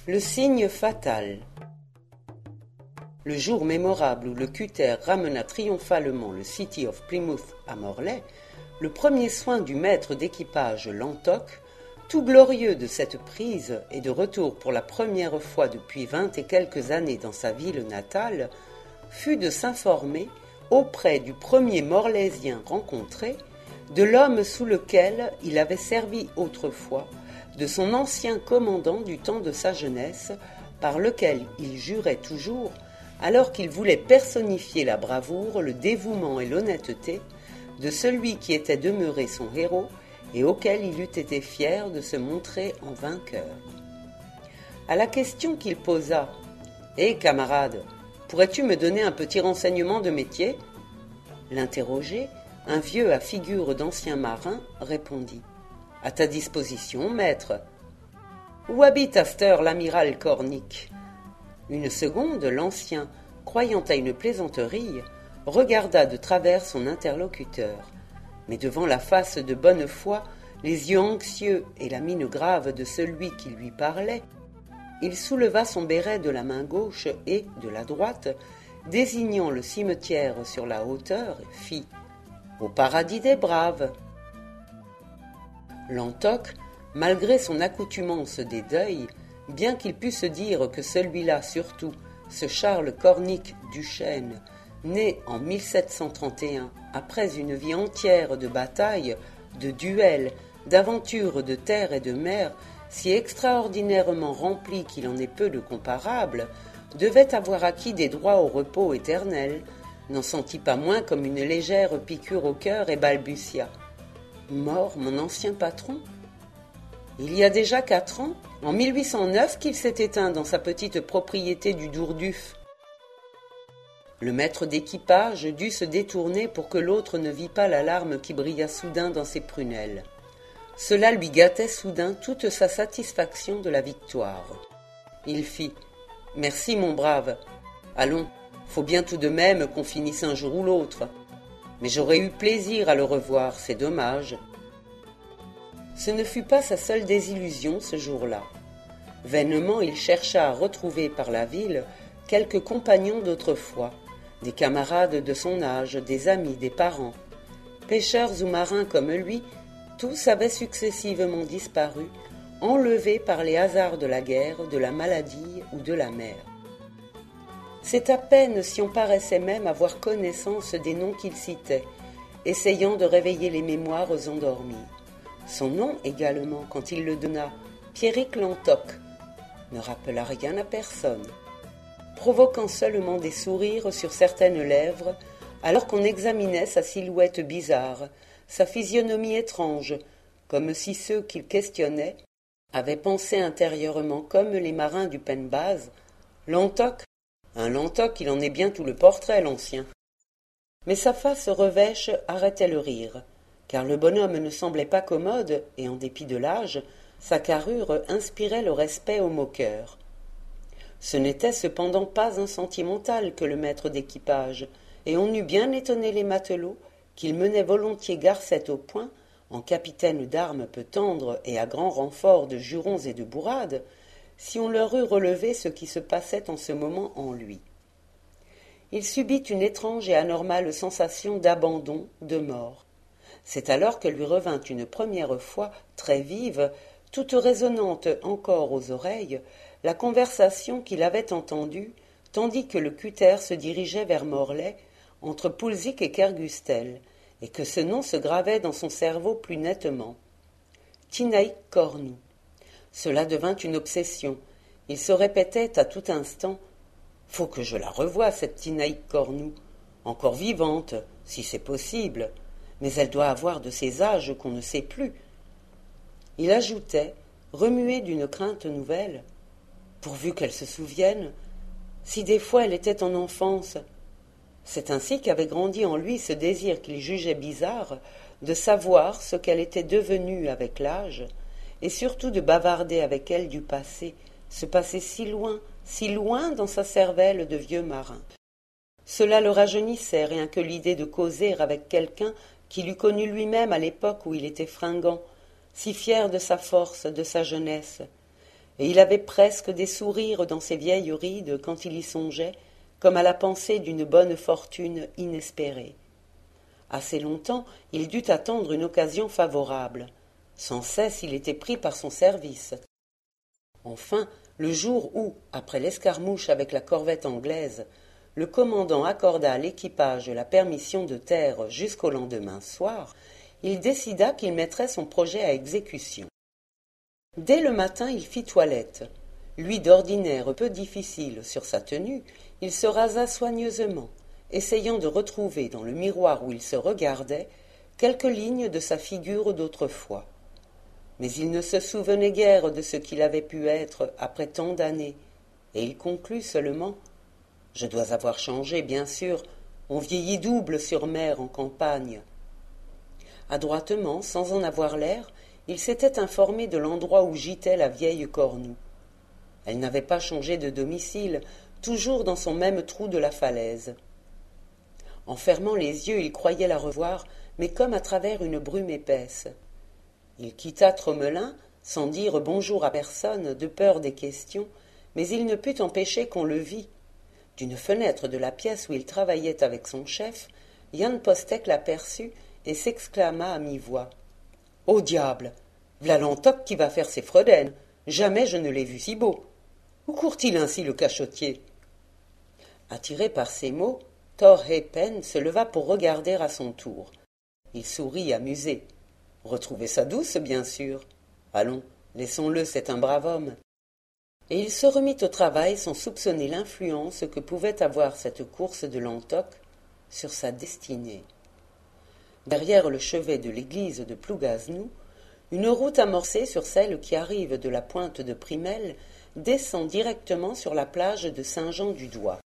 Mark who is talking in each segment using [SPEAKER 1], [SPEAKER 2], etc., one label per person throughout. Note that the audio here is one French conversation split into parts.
[SPEAKER 1] Le signe fatal. Le jour mémorable où le cutter ramena triomphalement le City of Plymouth à Morlaix, le premier soin du maître d'équipage Lantoc, tout glorieux de cette prise et de retour pour la première fois depuis 20 et quelques années dans sa ville natale, fut de s'informer, auprès du premier Morlaisien rencontré, de l'homme sous lequel il avait servi autrefois, de son ancien commandant du temps de sa jeunesse, par lequel il jurait toujours, alors qu'il voulait personnifier la bravoure, le dévouement et l'honnêteté de celui qui était demeuré son héros et auquel il eût été fier de se montrer en vainqueur. À la question qu'il posa « Hé, camarade, pourrais-tu me donner un petit renseignement de métier ?» L'interrogé, un vieux à figure d'ancien marin, répondit « À ta disposition, maître. »« Où habite à cette heure l'amiral Cornic ?» Une seconde, l'ancien, croyant à une plaisanterie, regarda de travers son interlocuteur. Mais devant la face de bonne foi, les yeux anxieux et la mine grave de celui qui lui parlait, il souleva son béret de la main gauche et, de la droite, désignant le cimetière sur la hauteur, fit « Au paradis des braves !» Lantoc, malgré son accoutumance des deuils, bien qu'il pût se dire que celui-là surtout, ce Charles Cornic Duchesne, né en 1731, après une vie entière de batailles, de duels, d'aventures de terre et de mer, si extraordinairement remplie qu'il en est peu de comparables, devait avoir acquis des droits au repos éternel, n'en sentit pas moins comme une légère piqûre au cœur et balbutia. « Mort, mon ancien patron ? Il y a déjà 4 ans, en 1809, qu'il s'est éteint dans sa petite propriété du Dourduf. » Le maître d'équipage dut se détourner pour que l'autre ne vît pas la larme qui brilla soudain dans ses prunelles. Cela lui gâtait soudain toute sa satisfaction de la victoire. Il fit « Merci, mon brave. Allons, faut bien tout de même qu'on finisse un jour ou l'autre. Mais j'aurais eu plaisir à le revoir, c'est dommage. » Ce ne fut pas sa seule désillusion ce jour-là. Vainement, il chercha à retrouver par la ville quelques compagnons d'autrefois, des camarades de son âge, des amis, des parents. Pêcheurs ou marins comme lui, tous avaient successivement disparu, enlevés par les hasards de la guerre, de la maladie ou de la mer. C'est à peine si on paraissait même avoir connaissance des noms qu'il citait, essayant de réveiller les mémoires endormies. Son nom également, quand il le donna, Pierrick Lantoc, ne rappela rien à personne, provoquant seulement des sourires sur certaines lèvres, alors qu'on examinait sa silhouette bizarre, sa physionomie étrange, comme si ceux qu'il questionnait avaient pensé intérieurement comme les marins du Pen-Baz. Lantoc, un Lantoc, il en est bien tout le portrait, l'ancien. Mais sa face revêche arrêtait le rire, car le bonhomme ne semblait pas commode, et en dépit de l'âge, sa carrure inspirait le respect au moqueur. Ce n'était cependant pas un sentimental que le maître d'équipage, et on eût bien étonné les matelots qu'il menait volontiers garcette au poing, en capitaine d'armes peu tendre et à grand renfort de jurons et de bourrades, si on leur eût relevé ce qui se passait en ce moment en lui. Il subit une étrange et anormale sensation d'abandon, de mort. C'est alors que lui revint une première fois, très vive, toute résonnante encore aux oreilles, la conversation qu'il avait entendue, tandis que le cutter se dirigeait vers Morlaix, entre Poulzic et Kergustel, et que ce nom se gravait dans son cerveau plus nettement. Tinaïk Cornou. Cela devint une obsession. Il se répétait à tout instant « Faut que je la revoie, cette Tinaïk Cornou, encore vivante, si c'est possible, mais elle doit avoir de ces âges qu'on ne sait plus. » Il ajoutait, remué d'une crainte nouvelle, « Pourvu qu'elle se souvienne, si des fois elle était en enfance. » C'est ainsi qu'avait grandi en lui ce désir qu'il jugeait bizarre de savoir ce qu'elle était devenue avec l'âge, et surtout de bavarder avec elle du passé, ce passé si loin dans sa cervelle de vieux marin. Cela le rajeunissait, rien que l'idée de causer avec quelqu'un qui l'eût connu lui-même à l'époque où il était fringant, si fier de sa force, de sa jeunesse. et il avait presque des sourires dans ses vieilles rides quand il y songeait, comme à la pensée d'une bonne fortune inespérée. Assez longtemps il dut attendre une occasion favorable. Sans cesse il était pris par son service. Enfin, le jour où, après l'escarmouche avec la corvette anglaise, le commandant accorda à l'équipage la permission de terre jusqu'au lendemain soir, il décida qu'il mettrait son projet à exécution. Dès le matin il fit toilette. Lui d'ordinaire peu difficile sur sa tenue, il se rasa soigneusement, essayant de retrouver dans le miroir où il se regardait quelques lignes de sa figure d'autrefois. Mais il ne se souvenait guère de ce qu'il avait pu être après tant d'années, et il conclut seulement: « Je dois avoir changé, bien sûr, on vieillit double sur mer en campagne. » Adroitement, sans en avoir l'air, il s'était informé de l'endroit où gîtait la vieille Cornou. Elle n'avait pas changé de domicile, toujours dans son même trou de la falaise. En fermant les yeux, il croyait la revoir, mais comme à travers une brume épaisse. Il quitta Tromelin, sans dire bonjour à personne, de peur des questions, mais il ne put empêcher qu'on le vît. D'une fenêtre de la pièce où il travaillait avec son chef, Jan Postek l'aperçut et s'exclama à mi-voix: « Au diable! V'là l'entoc qui va faire ses fredaines! Jamais je ne l'ai vu si beau! Où court-il ainsi, le cachotier ?» Attiré par ces mots, Thor Hepen se leva pour regarder à son tour. Il sourit amusé. Retrouver sa douce, bien sûr. Allons, laissons-le, c'est un brave homme. Et il se remit au travail sans soupçonner l'influence que pouvait avoir cette course de l'entoc sur sa destinée. Derrière le chevet de l'église de Plougaznou, une route amorcée sur celle qui arrive de la pointe de Primel descend directement sur la plage de Saint-Jean-du-Doigt.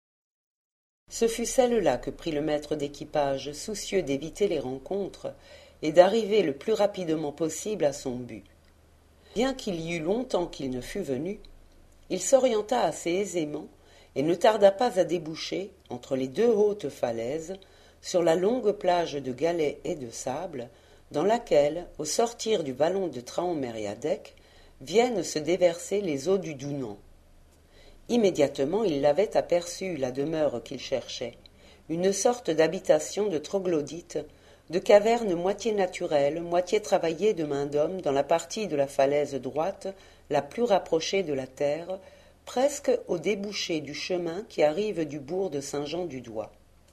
[SPEAKER 1] Ce fut celle-là que prit le maître d'équipage, soucieux d'éviter les rencontres et d'arriver le plus rapidement possible à son but. Bien qu'il y eût longtemps qu'il ne fût venu, il s'orienta assez aisément et ne tarda pas à déboucher, entre les deux hautes falaises, sur la longue plage de galets et de sable, dans laquelle, au sortir du vallon de Traon-Mériadec, viennent se déverser les eaux du Dounan. Immédiatement il l'avait aperçu, la demeure qu'il cherchait, une sorte d'habitation de troglodytes, de caverne moitié naturelle, moitié travaillée de main d'homme dans la partie de la falaise droite la plus rapprochée de la terre, presque au débouché du chemin qui arrive du bourg de Saint-Jean-du-Doigt.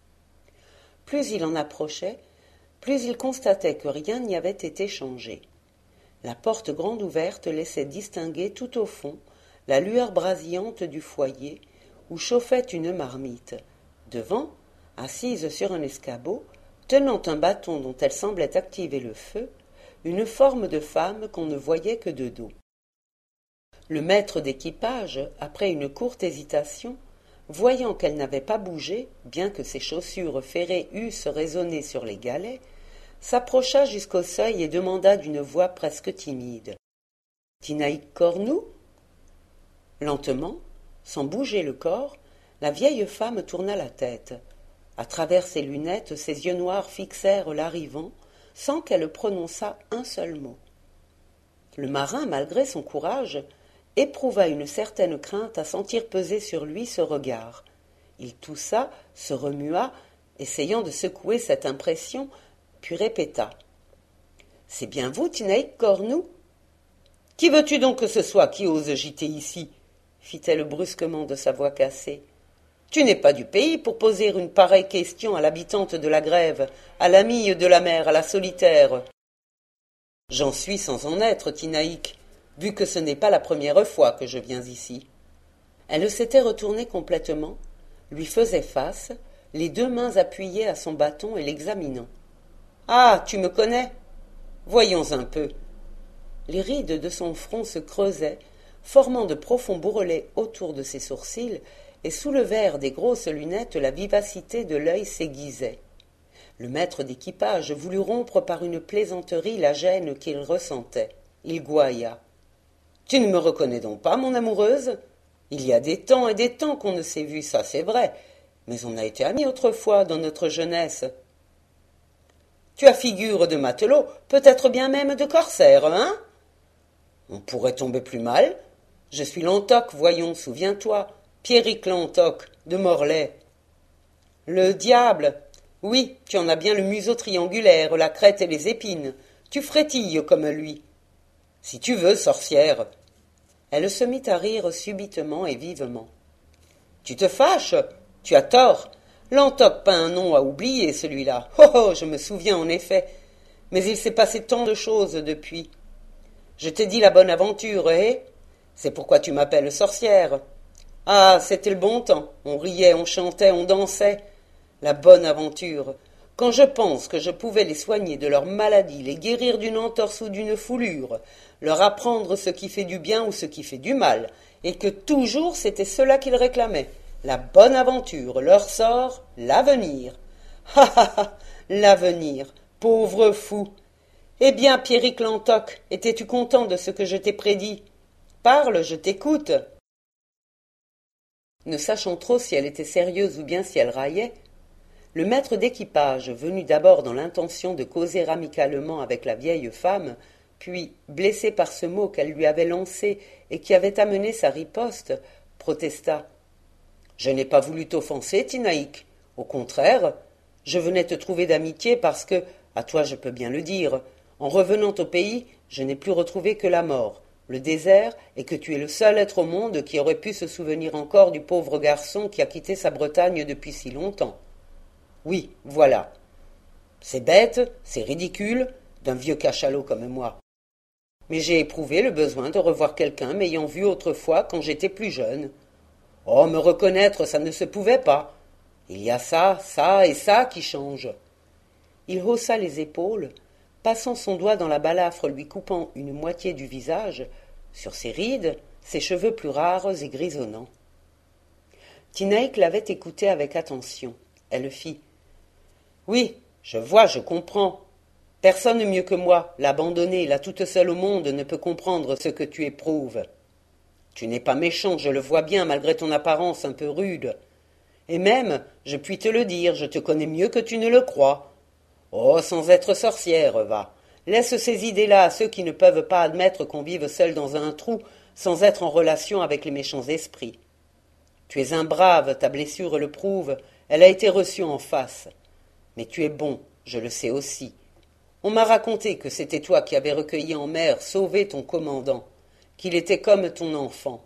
[SPEAKER 1] Plus il en approchait, plus il constatait que rien n'y avait été changé. La porte grande ouverte laissait distinguer tout au fond la lueur brasillante du foyer où chauffait une marmite. Devant, assise sur un escabeau, tenant un bâton dont elle semblait activer le feu, une forme de femme qu'on ne voyait que de dos. Le maître d'équipage, après une courte hésitation, voyant qu'elle n'avait pas bougé, bien que ses chaussures ferrées eussent résonné sur les galets, s'approcha jusqu'au seuil et demanda d'une voix presque timide: « Tinaïk Cornou ?» Lentement, sans bouger le corps, la vieille femme tourna la tête. À travers ses lunettes, ses yeux noirs fixèrent l'arrivant, sans qu'elle prononçât un seul mot. Le marin, malgré son courage, éprouva une certaine crainte à sentir peser sur lui ce regard. Il toussa, se remua, essayant de secouer cette impression, puis répéta: « C'est bien vous, Tinaïk Cornou ? Qui veux-tu donc que ce soit qui ose gîter ici ?» fit-elle brusquement de sa voix cassée. « Tu n'es pas du pays pour poser une pareille question à l'habitante de la Grève, à l'amie de la mer, à la solitaire. »« J'en suis sans en être, Tinaïk, vu que ce n'est pas la première fois que je viens ici. » Elle s'était retournée complètement, lui faisait face, les deux mains appuyées à son bâton et l'examinant. « Ah, tu me connais ? Voyons un peu. » Les rides de son front se creusaient, formant de profonds bourrelets autour de ses sourcils, et sous le verre des grosses lunettes la vivacité de l'œil s'aiguisait. Le maître d'équipage voulut rompre par une plaisanterie la gêne qu'il ressentait. Il gouailla. « Tu ne me reconnais donc pas, mon amoureuse ? Il y a des temps et des temps qu'on ne s'est vu, ça c'est vrai, mais on a été amis autrefois dans notre jeunesse. Tu as figure de matelot, peut-être bien même de corsaire, hein ? On pourrait tomber plus mal. Je suis Lantoc, voyons, souviens-toi, Pierrick Lantoc, de Morlaix. Le diable! Oui, tu en as bien le museau triangulaire, la crête et les épines. Tu frétilles comme lui. Si tu veux, sorcière. Elle se mit à rire subitement et vivement. Tu te fâches? Tu as tort. Lantoc, pas un nom à oublier, celui-là. Oh oh, je me souviens en effet. Mais il s'est passé tant de choses depuis. Je t'ai dit la bonne aventure, eh? C'est pourquoi tu m'appelles sorcière. Ah, c'était le bon temps. On riait, on chantait, on dansait. La bonne aventure. Quand je pense que je pouvais les soigner de leur maladie, les guérir d'une entorse ou d'une foulure, leur apprendre ce qui fait du bien ou ce qui fait du mal, et que toujours c'était cela qu'ils réclamaient, la bonne aventure, leur sort, l'avenir. Ha ha ha, l'avenir, pauvre fou. Eh bien, Pierrick Lantoc, étais-tu content de ce que je t'ai prédit? Parle, je t'écoute. Ne sachant trop si elle était sérieuse ou bien si elle raillait, le maître d'équipage, venu d'abord dans l'intention de causer amicalement avec la vieille femme, puis, blessé par ce mot qu'elle lui avait lancé et qui avait amené sa riposte, protesta. « Je n'ai pas voulu t'offenser, Tinaïk. Au contraire, je venais te trouver d'amitié parce que, à toi je peux bien le dire, en revenant au pays, je n'ai plus retrouvé que la mort, le désert, et que tu es le seul être au monde qui aurait pu se souvenir encore du pauvre garçon qui a quitté sa Bretagne depuis si longtemps. Oui, voilà. C'est bête, c'est ridicule, d'un vieux cachalot comme moi. Mais j'ai éprouvé le besoin de revoir quelqu'un m'ayant vu autrefois quand j'étais plus jeune. Oh, me reconnaître, ça ne se pouvait pas. Il y a ça, ça et ça qui changent. Il haussa les épaules, passant son doigt dans la balafre lui coupant une moitié du visage, sur ses rides, ses cheveux plus rares et grisonnants. Tinaïk l'avait écouté avec attention. Elle fit. Oui, je vois, je comprends. Personne mieux que moi, l'abandonnée, la toute seule au monde, ne peut comprendre ce que tu éprouves. Tu n'es pas méchant, je le vois bien, malgré ton apparence un peu rude. Et même, je puis te le dire, je te connais mieux que tu ne le crois. Oh, sans être sorcière, va. Laisse ces idées-là à ceux qui ne peuvent pas admettre qu'on vive seul dans un trou, sans être en relation avec les méchants esprits. Tu es un brave, ta blessure le prouve, elle a été reçue en face. Mais tu es bon, je le sais aussi. On m'a raconté que c'était toi qui avais recueilli en mer, sauvé ton commandant, qu'il était comme ton enfant.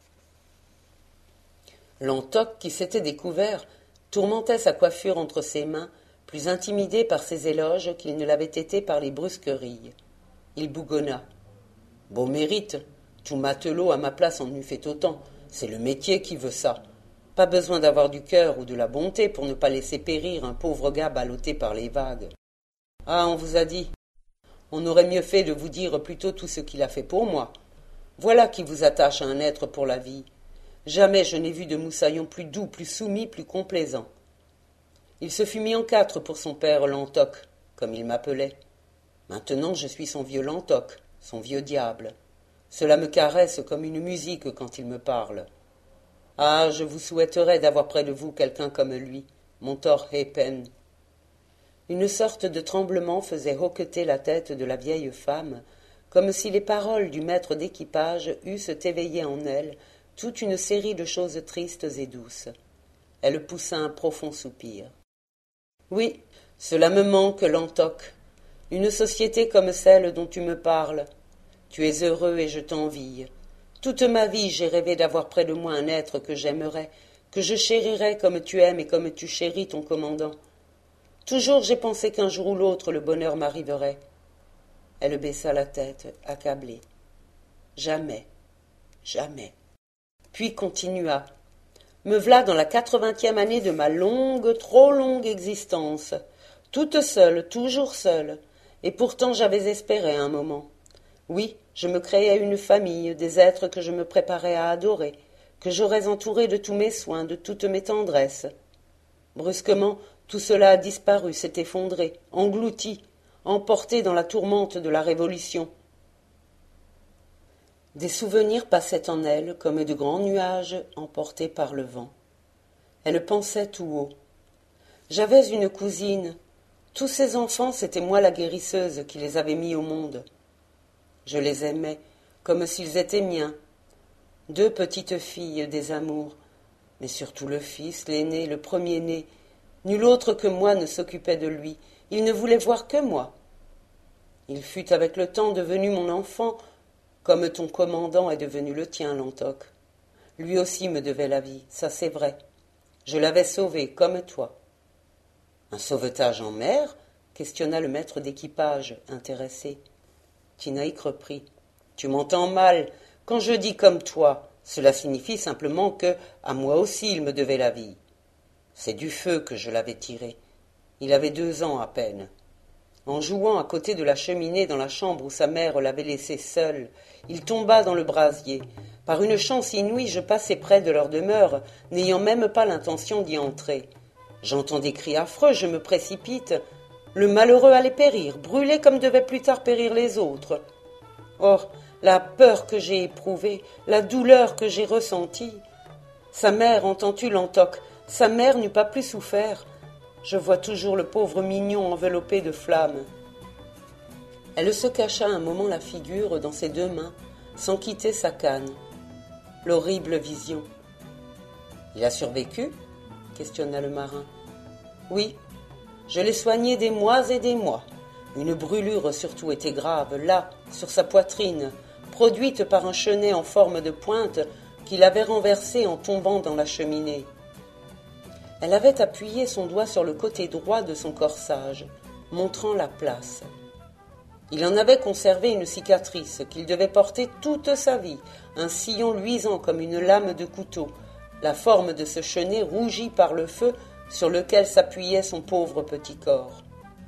[SPEAKER 1] Lantoc, qui s'était découvert, tourmentait sa coiffure entre ses mains, plus intimidé par ses éloges qu'il ne l'avait été par les brusqueries. Il bougonna. « Beau mérite, tout matelot à ma place en eût fait autant, c'est le métier qui veut ça. Pas besoin d'avoir du cœur ou de la bonté pour ne pas laisser périr un pauvre gars ballotté par les vagues. Ah, on vous a dit. On aurait mieux fait de vous dire plutôt tout ce qu'il a fait pour moi. Voilà qui vous attache à un être pour la vie. Jamais je n'ai vu de moussaillon plus doux, plus soumis, plus complaisant. Il se fut mis en quatre pour son père Lantoc, comme il m'appelait. Maintenant je suis son vieux Lantoc, son vieux diable. Cela me caresse comme une musique quand il me parle. Ah, je vous souhaiterais d'avoir près de vous quelqu'un comme lui, mon Thor Hepen. Une sorte de tremblement faisait hoqueter la tête de la vieille femme, comme si les paroles du maître d'équipage eussent éveillé en elle toute une série de choses tristes et douces. Elle poussa un profond soupir. Oui, cela me manque, Lantoc. Une société comme celle dont tu me parles. Tu es heureux et je t'envie. Toute ma vie, j'ai rêvé d'avoir près de moi un être que j'aimerais, que je chérirais comme tu aimes et comme tu chéris ton commandant. Toujours j'ai pensé qu'un jour ou l'autre le bonheur m'arriverait. Elle baissa la tête, accablée. Jamais, jamais. Puis continua. Me v'là dans la 80e année de ma longue, trop longue existence. Toute seule, toujours seule. Et pourtant j'avais espéré un moment. Oui, je me créais une famille, des êtres que je me préparais à adorer, que j'aurais entourés de tous mes soins, de toutes mes tendresses. Brusquement, tout cela a disparu, s'est effondré, englouti, emporté dans la tourmente de la Révolution. Des souvenirs passaient en elle comme de grands nuages emportés par le vent. Elle pensait tout haut. J'avais une cousine. Tous ces enfants, c'était moi la guérisseuse qui les avait mis au monde. Je les aimais, comme s'ils étaient miens. 2 petites filles des amours, mais surtout le fils, l'aîné, le premier-né. Nul autre que moi ne s'occupait de lui, il ne voulait voir que moi. Il fut avec le temps devenu mon enfant, comme ton commandant est devenu le tien, Lantoc. Lui aussi me devait la vie, ça c'est vrai. Je l'avais sauvé, comme toi. Un sauvetage en mer ? Questionna le maître d'équipage, intéressé. Tinaïk reprit. Tu m'entends mal. Quand je dis comme toi, cela signifie simplement que, à moi aussi, il me devait la vie. C'est du feu que je l'avais tiré. Il avait 2 ans à peine. En jouant à côté de la cheminée dans la chambre où sa mère l'avait laissé seule, il tomba dans le brasier. Par une chance inouïe, je passai près de leur demeure, n'ayant même pas l'intention d'y entrer. J'entends des cris affreux, je me précipite. Le malheureux allait périr, brûler comme devaient plus tard périr les autres. Oh, la peur que j'ai éprouvée, la douleur que j'ai ressentie. Sa mère, entends-tu, Lantoc, sa mère n'eût pas plus souffert. Je vois toujours le pauvre mignon enveloppé de flammes. Elle se cacha un moment la figure dans ses 2 mains, sans quitter sa canne. L'horrible vision. « Il a survécu ?» questionna le marin. « Oui, je l'ai soigné des mois et des mois. Une brûlure surtout était grave, là, sur sa poitrine, produite par un chenet en forme de pointe qu'il avait renversé en tombant dans la cheminée. Elle avait appuyé son doigt sur le côté droit de son corsage, montrant la place. Il en avait conservé une cicatrice qu'il devait porter toute sa vie, un sillon luisant comme une lame de couteau, la forme de ce chenet rougi par le feu sur lequel s'appuyait son pauvre petit corps.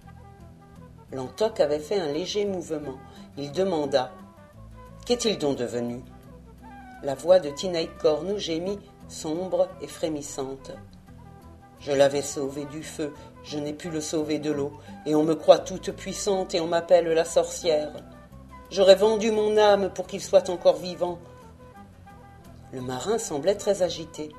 [SPEAKER 1] Lantoc avait fait un léger mouvement. Il demanda « Qu'est-il donc devenu ?» La voix de Tinaïk Cornou gémit, sombre et frémissante. « Je l'avais sauvé du feu, je n'ai pu le sauver de l'eau, et on me croit toute puissante et on m'appelle la sorcière. J'aurais vendu mon âme pour qu'il soit encore vivant. » Le marin semblait très agité.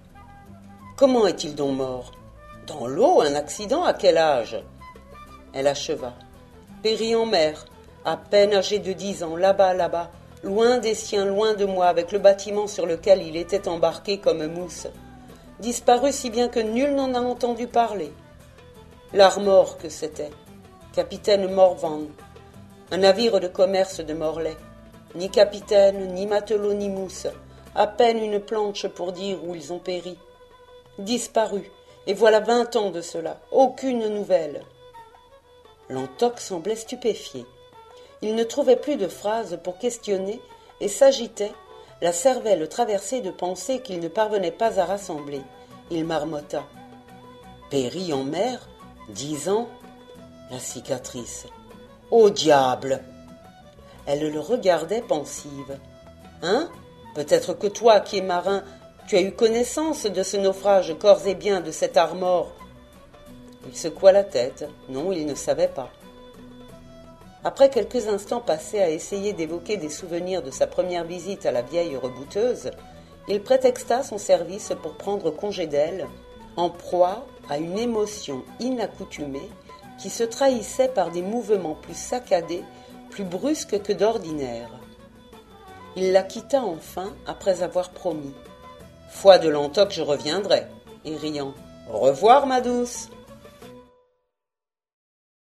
[SPEAKER 1] « Comment est-il donc mort ? Dans l'eau, un accident, à quel âge ?» Elle acheva. « Périt en mer, à peine âgé de 10 ans, là-bas, loin des siens, loin de moi, avec le bâtiment sur lequel il était embarqué comme mousse. Disparu si bien que nul n'en a entendu parler. L'Armor que c'était, capitaine Morvan, un navire de commerce de Morlaix. Ni capitaine, ni matelot, ni mousse, à peine une planche pour dire où ils ont péri. Disparu, et voilà 20 ans de cela, aucune nouvelle. » Lantoc semblait stupéfié. Il ne trouvait plus de phrases pour questionner et s'agitait, la cervelle traversée de pensées qu'il ne parvenait pas à rassembler. Il marmotta. « Péri en mer ? 10 ans ? La cicatrice. Au diable !» Elle le regardait pensive. « Hein ? Peut-être que toi, qui es marin, tu as eu connaissance de ce naufrage corps et bien de cet Armor. » Il secoua la tête. Non, il ne savait pas. Après quelques instants passés à essayer d'évoquer des souvenirs de sa première visite à la vieille rebouteuse, il prétexta son service pour prendre congé d'elle, en proie à une émotion inaccoutumée qui se trahissait par des mouvements plus saccadés, plus brusques que d'ordinaire. Il la quitta enfin après avoir promis. « Foi de Lantoc, je reviendrai. » Et riant. « Au revoir, ma douce !»